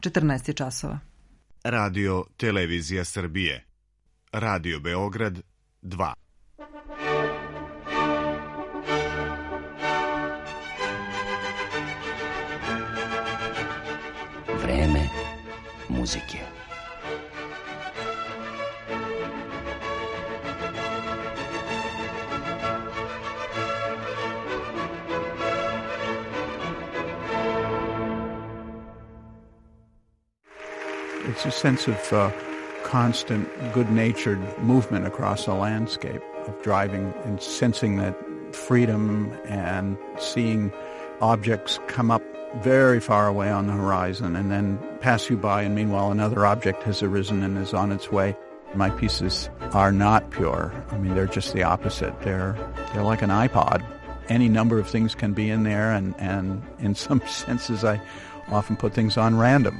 14 je časova. Radio Televizija Srbije. Radio Beograd 2. Vreme muzike. It's a sense of constant, good-natured movement across a landscape, of driving and sensing that freedom and seeing objects come up very far away on the horizon and then pass you by, and meanwhile another object has arisen and is on its way. My pieces are not pure. I mean, they're just the opposite. They're like an iPod. Any number of things can be in there, and in some senses I often put things on random.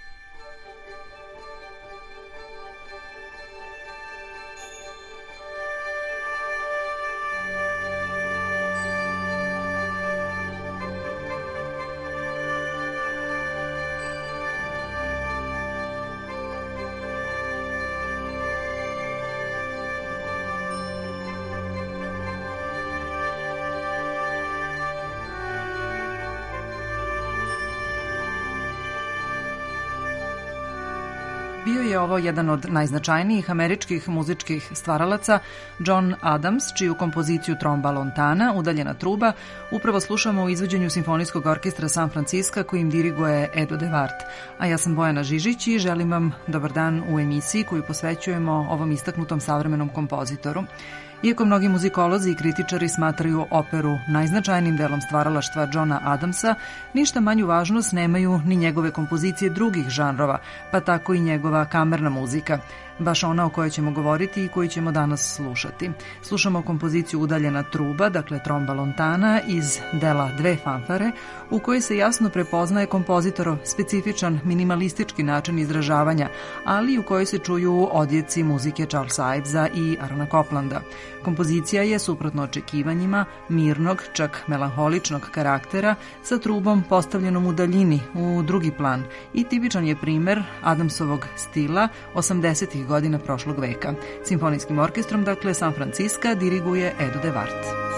Bio je ovo jedan od najznačajnijih američkih muzičkih stvaralaca, John Adams, čiju kompoziciju Tromba Lontana, udaljena truba, upravo slušamo u izvođenju Simfonijskog orkestra San Francisca kojim diriguje Edo de Wart. A ja sam Bojana Žižić i želim vam dobar dan u emisiji koju posvećujemo ovom istaknutom savremenom kompozitoru. Iako mnogi muzikolozi i kritičari smatraju operu najznačajnijim delom stvaralaštva Johna Adamsa, ništa manju važnost nemaju ni njegove kompozicije drugih žanrova, pa tako i njegova kamerna muzika, baš ona o kojoj ćemo govoriti i koju ćemo danas slušati. Slušamo kompoziciju Udaljena truba, dakle Tromba Lontana, iz dela Dve fanfare, u kojoj se jasno prepoznaje kompozitorov specifičan minimalistički način izražavanja, ali u kojoj se čuju odjeci muzike Charlesa Ivesa i Arona Coplanda. Kompozicija je, suprotno očekivanjima, mirnog, čak melanholičnog karaktera, sa trubom postavljenom u daljini, u drugi plan, i tipičan je primer Adamsovog stila 80-ih godina prošlog veka. Simfonijskim orkestrom, dakle, San Francisca diriguje Edo de Wart.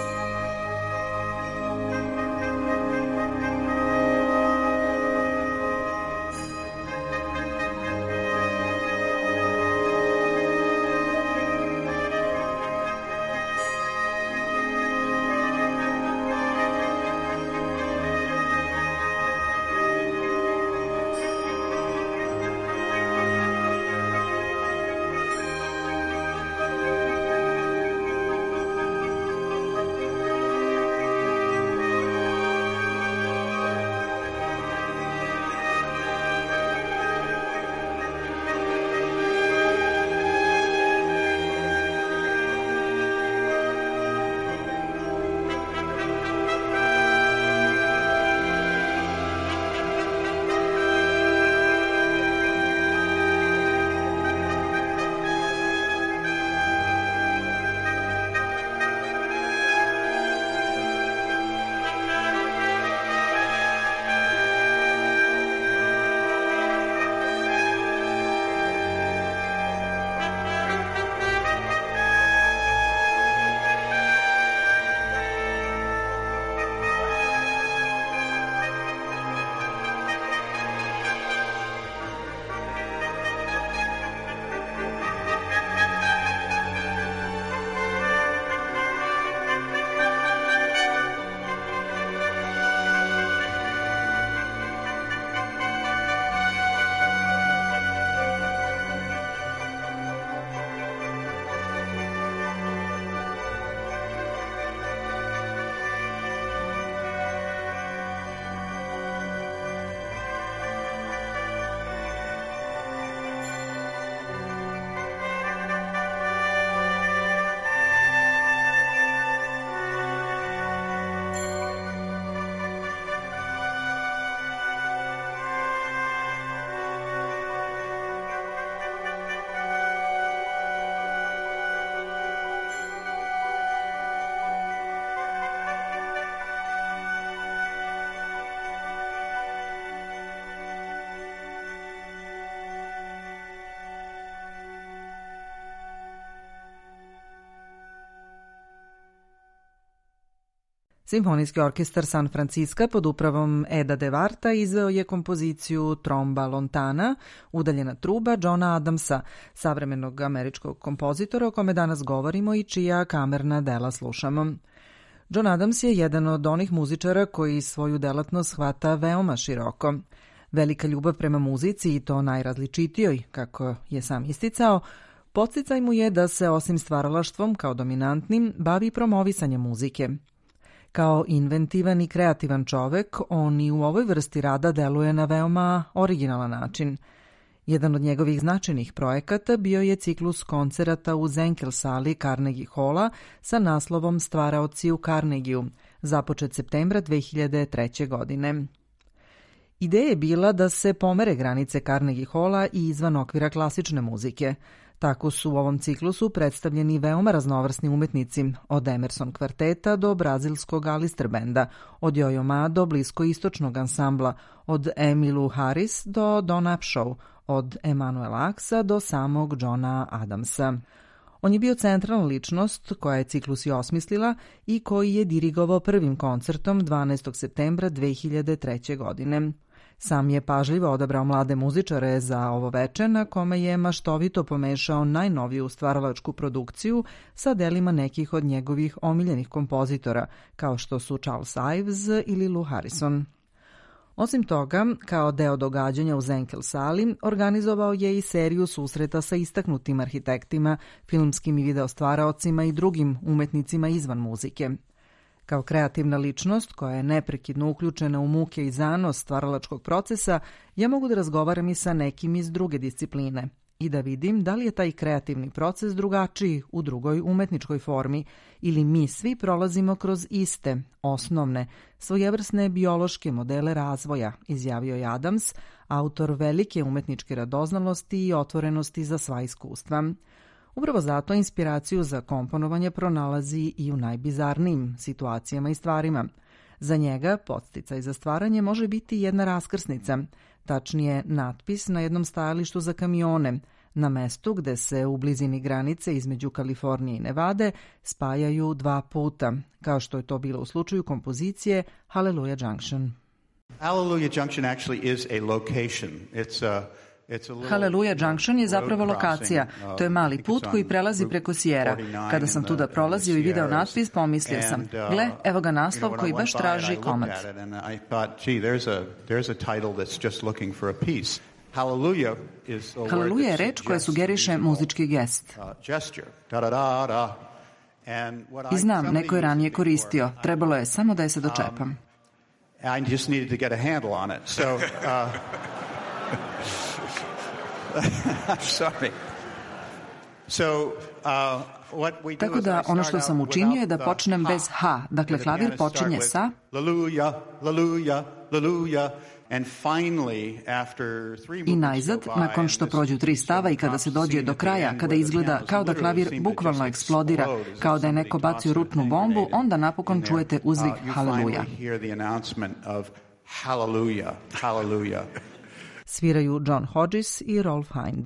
Simfonijski orkestar San Francisca pod upravom Eda de Varta izveo je kompoziciju Tromba Lontana, udaljena truba Johna Adamsa, savremenog američkog kompozitora o kome danas govorimo i čija kamerna dela slušamo. John Adams je jedan od onih muzičara koji svoju delatnost shvata veoma široko. Velika ljubav prema muzici, i to najrazličitijoj, kako je sam isticao, podsticaj mu je da se osim stvaralaštvom kao dominantnim bavi promovisanjem muzike. Kao inventivan i kreativan čovek, on i u ovoj vrsti rada deluje na veoma originalan način. Jedan od njegovih značajnih projekata bio je ciklus koncerata u Zenkel sali Carnegie Halla sa naslovom Stvaraoci u Carnegiju, započet septembra 2003. godine. Ideja je bila da se pomere granice Carnegie Halla i izvan okvira klasične muzike. Tako su u ovom ciklusu predstavljeni veoma raznovrsni umetnici, od Emerson kvarteta do brazilskog Alistair benda, od Yo-Yo Ma do bliskoistočnog ansambla, od Emmylou Harris do Don Upshaw, od Emanuela Axa do samog Johna Adamsa. On je bio centralna ličnost koja je ciklus i osmislila i koji je dirigovao prvim koncertom 12. septembra 2003. godine. Sam je pažljivo odabrao mlade muzičare za ovo veče na kome je maštovito pomešao najnoviju stvaralačku produkciju sa delima nekih od njegovih omiljenih kompozitora, kao što su Charles Ives ili Lou Harrison. Osim toga, kao deo događanja u Zenkel sali, organizovao je i seriju susreta sa istaknutim arhitektima, filmskim i video stvaraocima i drugim umetnicima izvan muzike. Kao kreativna ličnost koja je neprekidno uključena u muke i zanos stvaralačkog procesa, ja mogu da razgovaram i sa nekim iz druge discipline i da vidim da li je taj kreativni proces drugačiji u drugoj umetničkoj formi ili mi svi prolazimo kroz iste, osnovne, svojevrsne biološke modele razvoja, izjavio je Adams, autor velike umetničke radoznalosti i otvorenosti za sva iskustva. Upravo zato inspiraciju za komponovanje pronalazi i u najbizarnijim situacijama i stvarima. Za njega podsticaj za stvaranje može biti jedna raskrsnica, tačnije natpis na jednom stajalištu za kamione, na mestu gde se u blizini granice između Kalifornije i Nevade spajaju dva puta, kao što je to bilo u slučaju kompozicije Hallelujah Junction. Hallelujah Junction actually is a location. Hallelujah Junction je zapravo lokacija. To je mali put koji prelazi preko Sierra. Kada sam tuda prolazio i video natpis, pomislio sam, gle, evo ga naslov koji baš traži komad. Hallelujah je reč koja sugeriše muzički gest. I znam, neko je ranije koristio. Trebalo je samo da je se dočepam. I just needed to get a handle on it. So, I'm sorry. Tako da ono što sam učinio je da počnem bez ha, dakle klavir počinje sa i najzad, nakon što prođu 3 stava i kada se dođe do kraja, kada izgleda kao da klavir bukvalno eksplodira, kao da je neko bacio rutnu bombu, onda napokon čujete uzvik Haleluja. Sviraju John Hodges i Rolf Hind.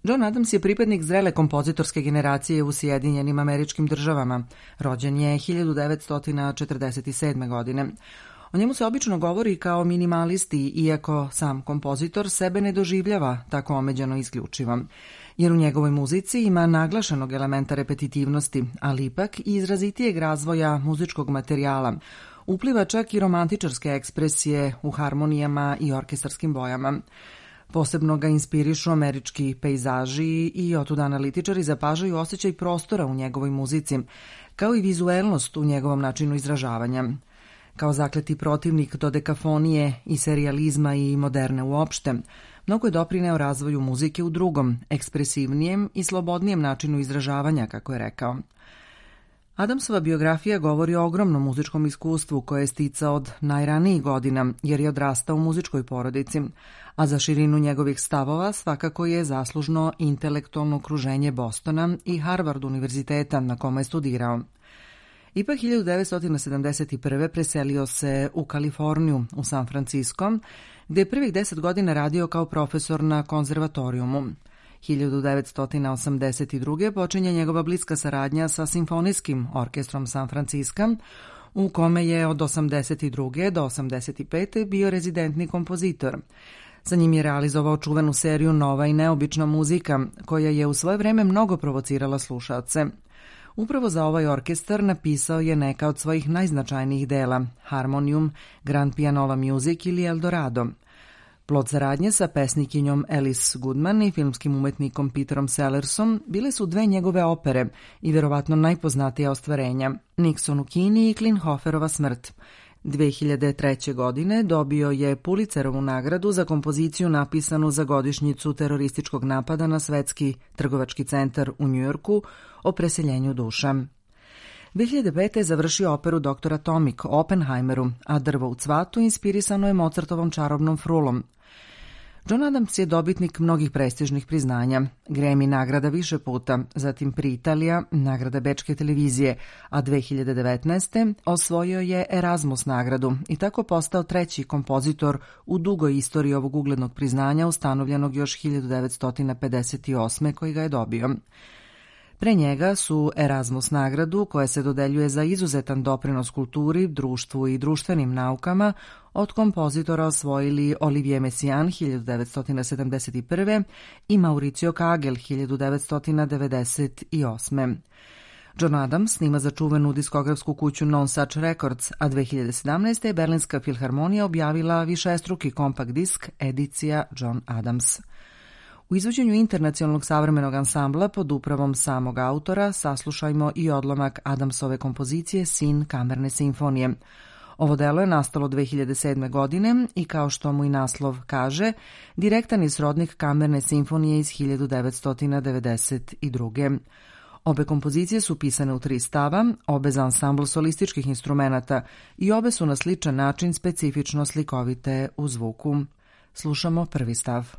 John Adams je pripadnik zrele kompozitorske generacije u Sjedinjenim Američkim Državama. Rođen je 1947. godine. O njemu se obično govori kao minimalisti, iako sam kompozitor sebe ne doživljava tako omeđeno i isključivo. Jer u njegovoj muzici ima naglašenog elementa repetitivnosti, ali ipak i izrazitijeg razvoja muzičkog materijala. Upliva čak i romantičarske ekspresije u harmonijama i orkestarskim bojama. Posebno ga inspirišu američki pejzaži i otuda analitičari zapažaju osjećaj prostora u njegovoj muzici, kao i vizuelnost u njegovom načinu izražavanja. Kao zakleti protivnik dodekafonije i serijalizma i moderne uopšte, mnogo je doprineo razvoju muzike u drugom, ekspresivnijem i slobodnijem načinu izražavanja, kako je rekao. Adamsova biografija govori o ogromnom muzičkom iskustvu koje je sticao od najranijih godina, jer je odrastao u muzičkoj porodici, a za širinu njegovih stavova svakako je zaslužno intelektualno okruženje Bostona i Harvard univerziteta na kome je studirao. Ipak 1971. preselio se u Kaliforniju, u San Francisco, gde je prvih 10 godina radio kao profesor na konzervatorijumu. 1982. počinje njegova bliska saradnja sa Simfonijskim orkestrom San Francisca, u kome je od 82. do 85. bio rezidentni kompozitor. Sa njim je realizovao čuvenu seriju Nova i neobična muzika, koja je u svoje vreme mnogo provocirala slušaoce. Upravo za ovaj orkestar napisao je neka od svojih najznačajnijih dela, Harmonium, Grand Pianola Music ili Eldorado. Plod saradnje sa pesnikinjom Alice Goodman i filmskim umetnikom Peterom Sellersom bile su dve njegove opere i verovatno najpoznatija ostvarenja, Nixon u Kini i Klinhoferova smrt. 2003. godine dobio je Pulitzerovu nagradu za kompoziciju napisanu za godišnjicu terorističkog napada na svetski trgovački centar u Njujorku o preseljenju duša. 2005. je završio operu Dr. Atomic o Oppenheimeru, a Drvo u cvatu inspirisano je Mozartovom čarobnom frulom. John Adams je dobitnik mnogih prestižnih priznanja, Grammy nagrada više puta, zatim Prix Italija, nagrada Bečke televizije, a 2019. osvojio je Erasmus nagradu i tako postao treći kompozitor u dugoj istoriji ovog uglednog priznanja ustanovljenog još 1958. koji ga je dobio. Pre njega su Erasmus nagradu, koja se dodeljuje za izuzetan doprinos kulturi, društvu i društvenim naukama, od kompozitora osvojili Olivier Messiaen 1971. i Mauricio Kagel 1998. John Adams snima za čuvenu diskografsku kuću Non Such Records, a 2017. je Berlinska filharmonija objavila višestruki kompakt disk edicija John Adams. U izvođenju internacionalnog savremenog ansambla pod upravom samog autora saslušajmo i odlomak Adamsove kompozicije Sin kamerne simfonije. Ovo delo je nastalo 2007. godine i, kao što mu i naslov kaže, direktan je srodnik kamerne simfonije iz 1992. Obe kompozicije su pisane u 3 stava, obe za ansambl solističkih instrumenata i obe su na sličan način specifično slikovite u zvuku. Slušamo prvi stav.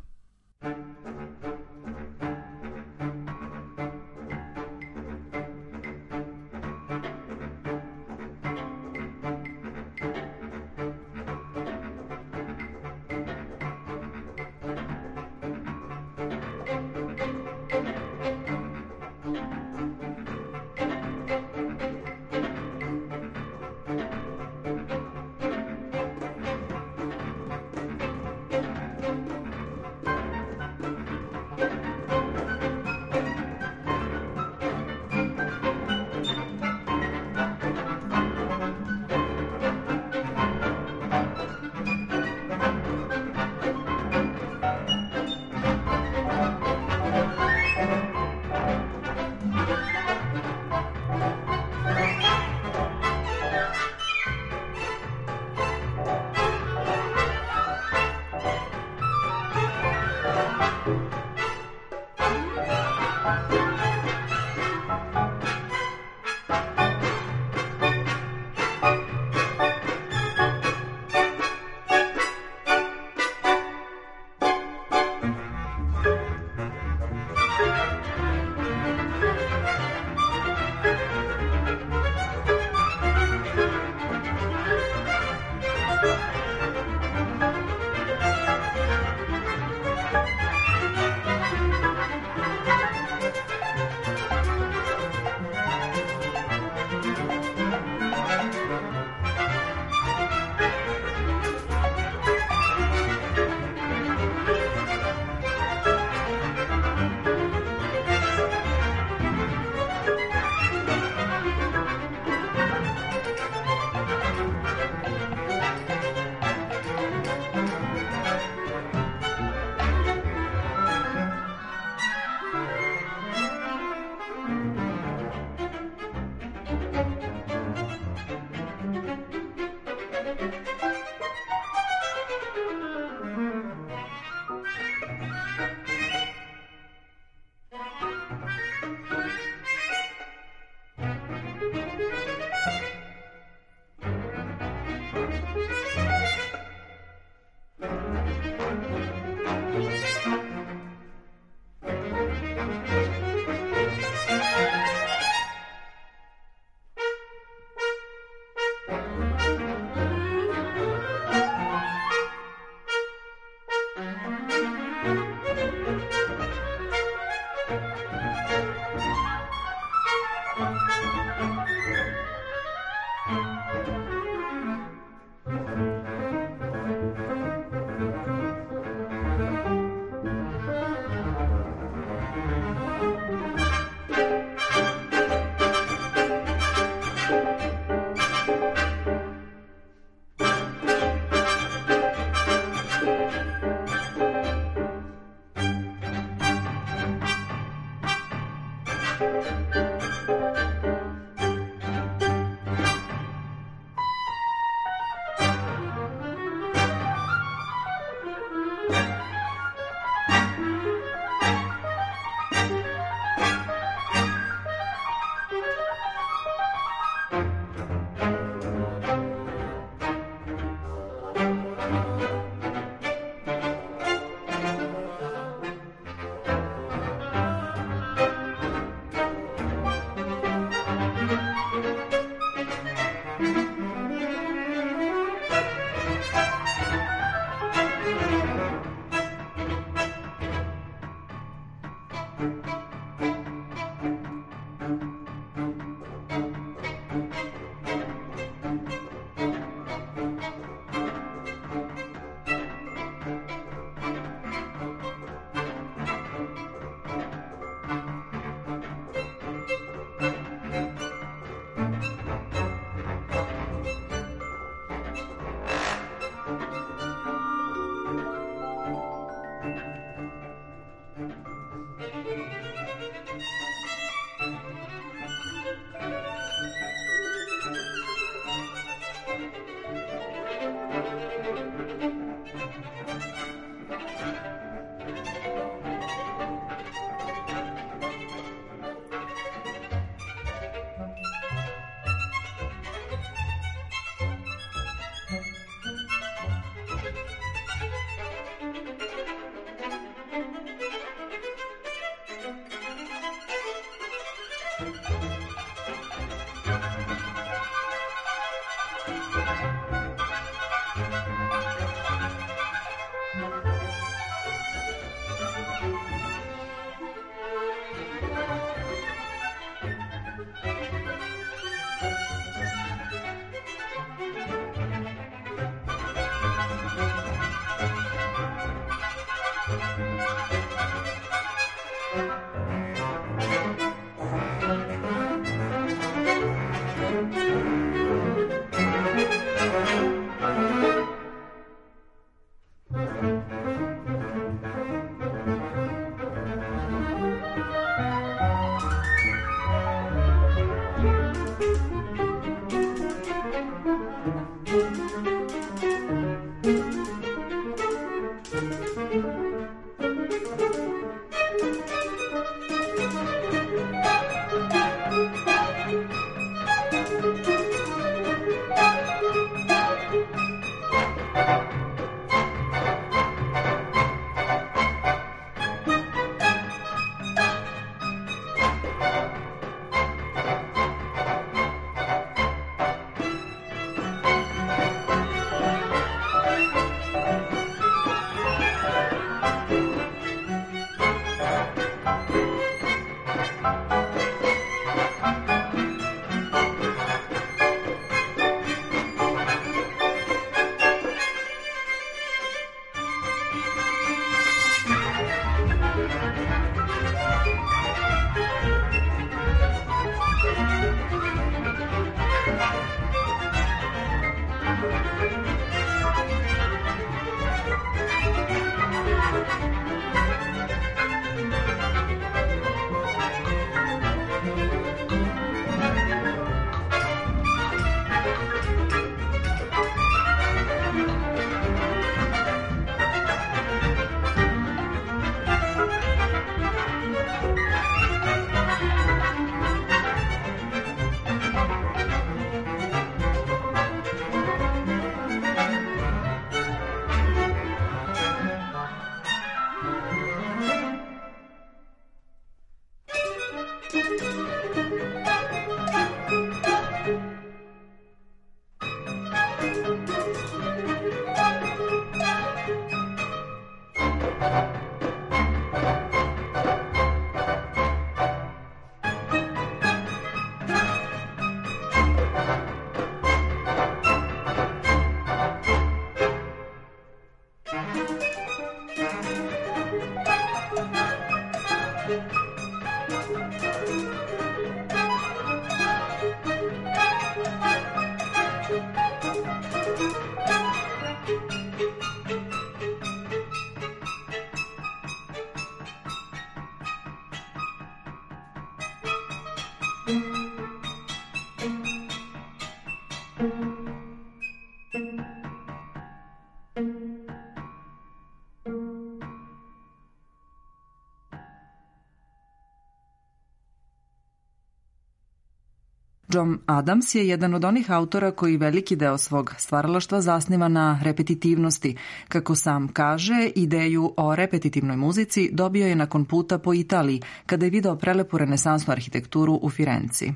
John Adams je jedan od onih autora koji veliki deo svog stvaralaštva zasniva na repetitivnosti. Kako sam kaže, ideju o repetitivnoj muzici dobio je nakon puta po Italiji, kada je video prelepu renesansnu arhitekturu u Firenci.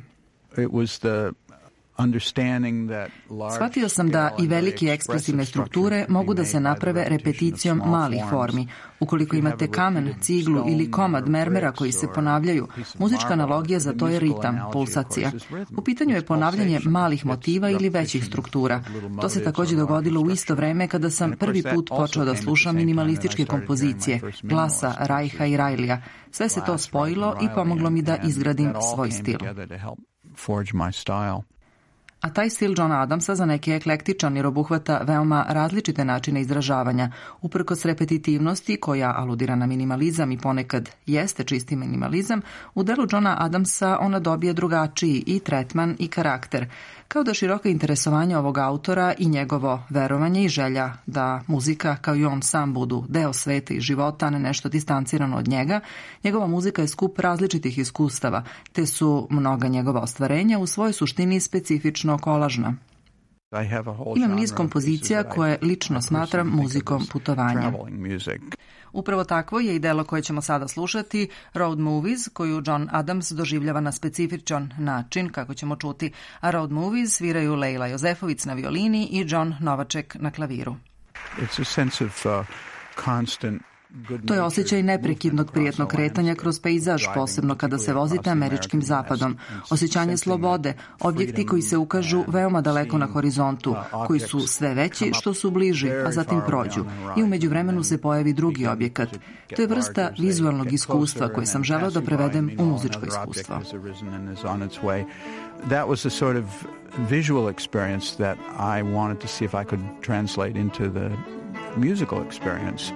Shvatio sam da i velike ekspresivne strukture mogu da se naprave repeticijom malih formi. Ukoliko imate kamen, ciglu ili komad mermera koji se ponavljaju, muzička analogija za to je ritam, pulsacija. U pitanju je ponavljanje malih motiva ili većih struktura. To se takođe dogodilo u isto vreme kada sam prvi put počeo da slušam minimalističke kompozicije, Glasa, Reicha i Reillija. Sve se to spojilo i pomoglo mi da izgradim svoj stil. A taj stil Johna Adamsa za neke je eklektičan jer obuhvata veoma različite načine izražavanja. Uprkos repetitivnosti, koja aludira na minimalizam i ponekad jeste čisti minimalizam, u delu Johna Adamsa ona dobije drugačiji i tretman i karakter. Kao da široka interesovanja ovog autora i njegovo verovanje i želja da muzika, kao i on sam, budu deo sveta i života, ne nešto distancirano od njega, njegova muzika je skup različitih iskustava, te su mnoga njegova ostvarenja u svojoj suštini specifično kolažna. Imam niz kompozicija koje lično smatram muzikom putovanja. Upravo takvo je i delo koje ćemo sada slušati, Road Movies, koju John Adams doživljava na specifičan način, kako ćemo čuti, a Road Movies sviraju Lejla Jozefović na violini i John Novaček na klaviru. To je osjećaj neprekidnog prijetnog kretanja kroz pejzaž, posebno kada se vozite američkim zapadom. Osjećanje slobode, objekti koji se ukažu veoma daleko na horizontu, koji su sve veći što su bliži, a zatim prođu. I u međuvremenu se pojavi drugi objekat. To je vrsta vizualnog iskustva koje sam želeo da prevedem u muzičko iskustvo. That was a sort of visual experience that I wanted to see if I could translate into the musical experience.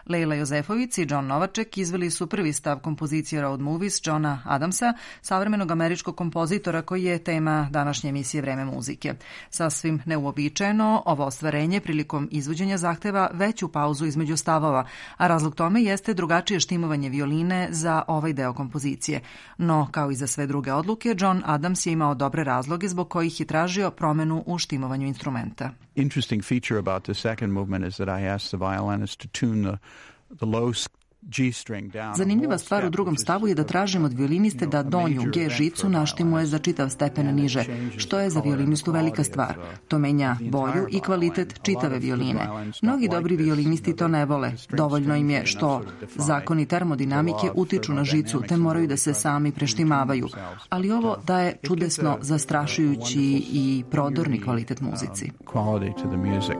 Lejla Jozefović i John Novaček izveli su prvi stav kompozicije Road Movies Johna Adamsa, savremenog američkog kompozitora koji je tema današnje emisije Vreme muzike. Sasvim neuobičajeno, ovo ostvarenje prilikom izvođenja zahteva veću pauzu između stavova, a razlog tome jeste drugačije štimovanje violine za ovaj deo kompozicije. No, kao i za sve druge odluke, John Adams je imao dobre razloge zbog kojih je tražio promenu u štimovanju instrumenta. Interesting feature about the second movement is that I asked the violinist to tune the low G string down. Zanimljiva stvar u drugom stavu je da tražim od violiniste da donju G žicu naštimuje za čitav stepen niže, što je za violinistu velika stvar. To menja boju i kvalitet čitave violine. Mnogi dobri violinisti to ne vole. Dovoljno im je što zakoni termodinamike utiču na žicu, te moraju da se sami preštimavaju. Ali ovo daje čudesno zastrašujući i prodorni kvalitet muzici. Quality to the music.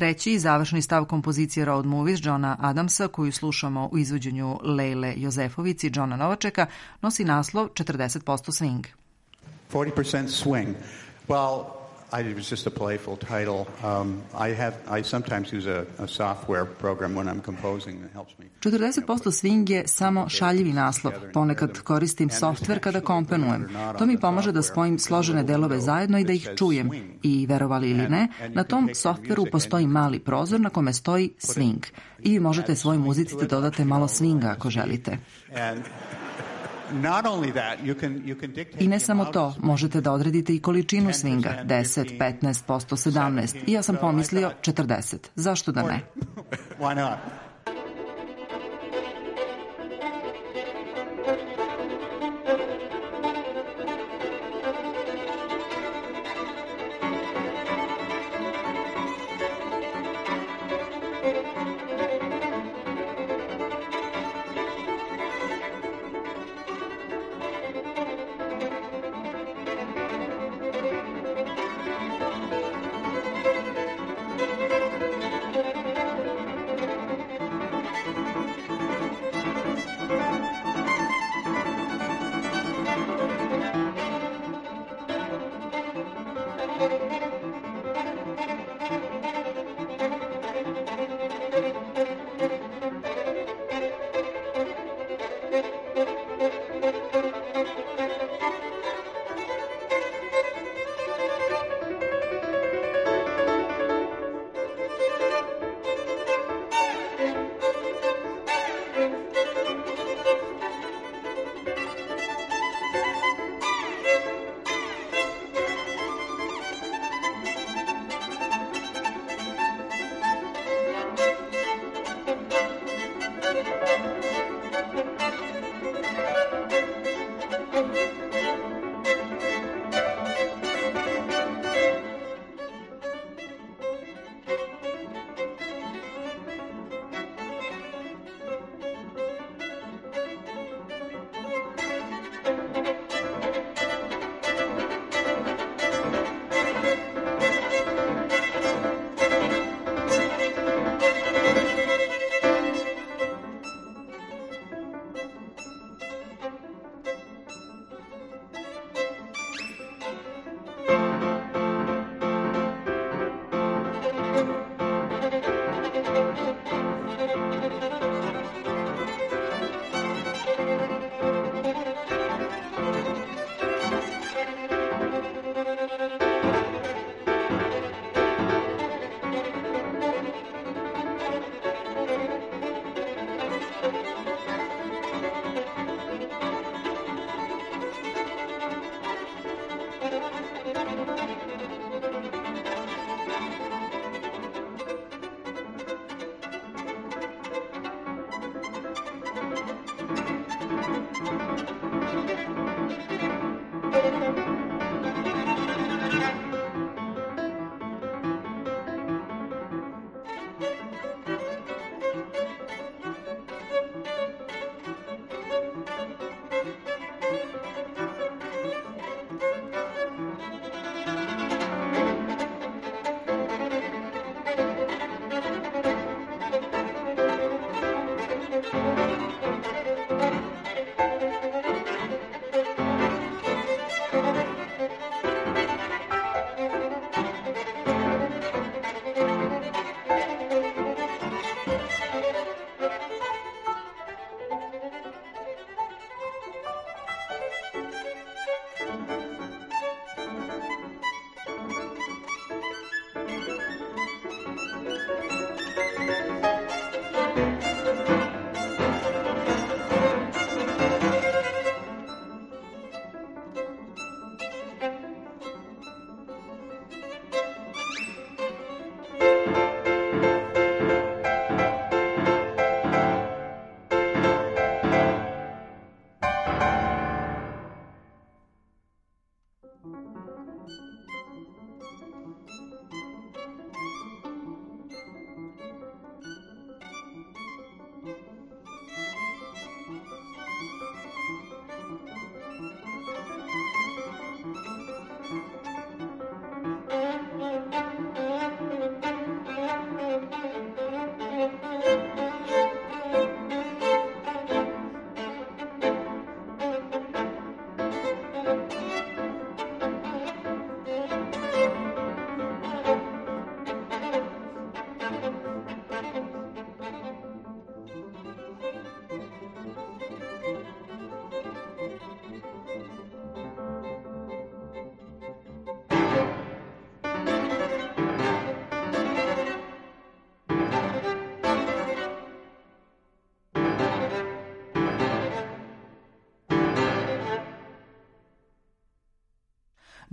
Treći i završni stav kompozicije Road Movies Johna Adamsa, koju slušamo u izvođenju Lejle Jozefović i Johna Novačeka, nosi naslov 40% swing. 40% swing. Well, it was just a playful title. I sometimes use a software program when I'm composing that helps me. 40% swing je samo šaljivi naslov. Ponekad koristim softver kada komponujem. To mi pomaže da spojim složene delove zajedno i da ih čujem. I verovali ili ne, na tom softveru postoji mali prozor na kome stoji swing. I vi možete svojoj muzici da dodate malo swinga ako želite. I ne samo to, možete da odredite i količinu swinga, 10, 15%, 17%. I ja sam pomislio 40. Zašto da ne? Why not?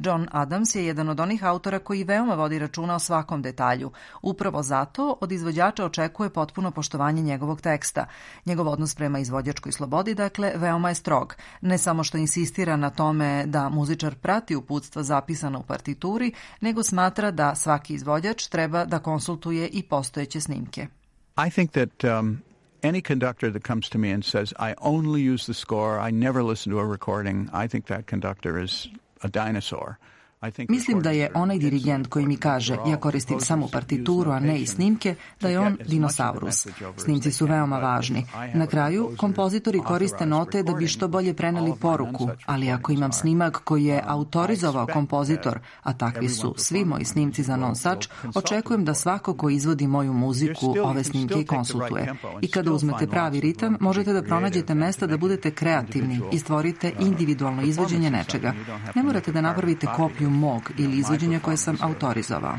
John Adams je jedan od onih autora koji veoma vodi računa o svakom detalju. Upravo zato od izvođača očekuje potpuno poštovanje njegovog teksta. Njegov odnos prema izvođačkoj slobodi, dakle, veoma je strog. Ne samo što insistira na tome da muzičar prati uputstva zapisana u partituri, nego smatra da svaki izvođač treba da konsultuje i postojeće snimke. I think that any conductor that comes to me and says, I only use the score, I never listen to a recording, I think that conductor is a dinosaur. Mislim da je onaj dirigent koji mi kaže ja koristim samo partituru, a ne i snimke, da je on dinosaurus. Snimci su veoma važni. Na kraju, kompozitori koriste note da bi što bolje preneli poruku, ali ako imam snimak koji je autorizovao kompozitor, a takvi su svi moji snimci za non-such, očekujem da svako ko izvodi moju muziku ove snimke i konsultuje. I kada uzmete pravi ritam, možete da pronađete mesta da budete kreativni i stvorite individualno izvođenje nečega. Ne morate da napravite kopiju mog ili izvođenja koje sam autorizovao.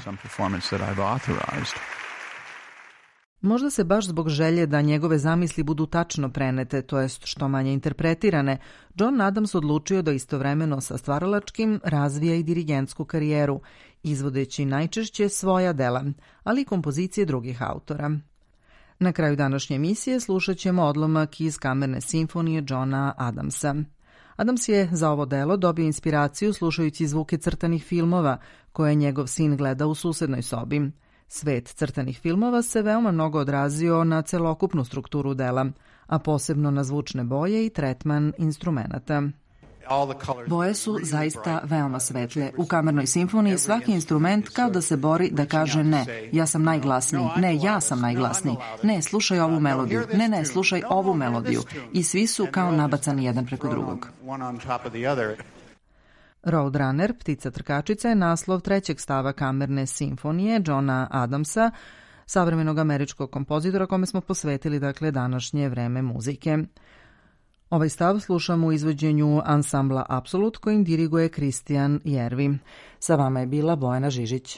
Možda se baš zbog želje da njegove zamisli budu tačno prenete, to jest što manje interpretirane, John Adams odlučio da istovremeno sa stvaralačkim razvija i dirigentsku karijeru, izvodeći najčešće svoja dela, ali i kompozicije drugih autora. Na kraju današnje emisije slušat ćemo odlomak iz kamerne simfonije Johna Adamsa. Adams je za ovo delo dobio inspiraciju slušajući zvuke crtanih filmova koje je njegov sin gleda u susednoj sobi. Svet crtanih filmova se veoma mnogo odrazio na celokupnu strukturu dela, a posebno na zvučne boje i tretman instrumenata. Boje su zaista veoma svetle. U kamernoj simfoniji svaki instrument kao da se bori da kaže ne, ja sam najglasniji, ne, ja sam najglasniji, ne, slušaj ovu melodiju, ne, slušaj ovu melodiju. I svi su kao nabacani jedan preko drugog. Roadrunner, ptica trkačica, je naslov trećeg stava kamerne simfonije Johna Adamsa, savremenog američkog kompozitora kome smo posvetili današnje vreme muzike. Ovaj stav slušamo u izvođenju ansambla Absolut kojim diriguje Kristijan Jervi. Sa vama je bila Bojana Žižić.